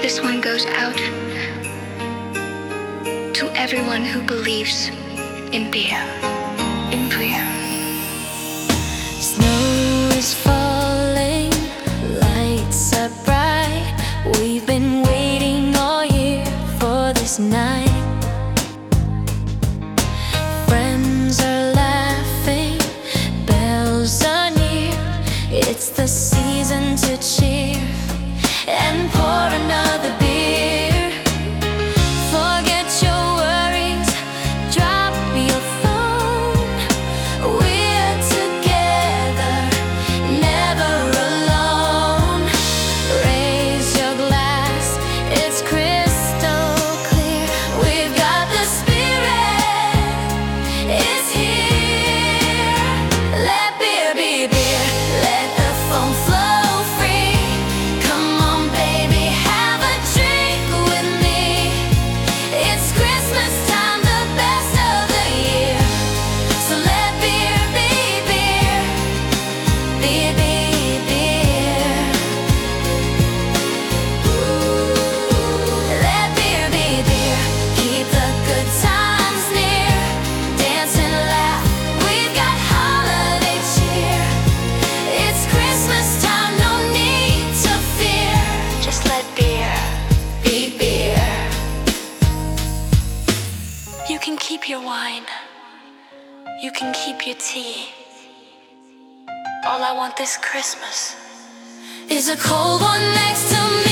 This one goes out to everyone who believes in beer. In beer. Snow is falling, lights are bright. We've been waiting all year for this night. Friends are laughing, bells are near. It's the season to cheer and pour another beer. Forget your worries, drop your phone. We're together, never alone. Raise your glass, it's crystal clear. We've got the spirit, it's here. Let beer be beer, let the foam flow free. Come on baby, have a drink with me. It's Christmas time, the best of the year. So let beer be beer, beer be beer. Let beer be beer, keep the good times near. Dance and laugh, we've got holiday cheer. It's Christmas time, no need to fear. Just let beer be beer. You can keep your wine, you can keep your tea. All I want this Christmas is a cold one next to me.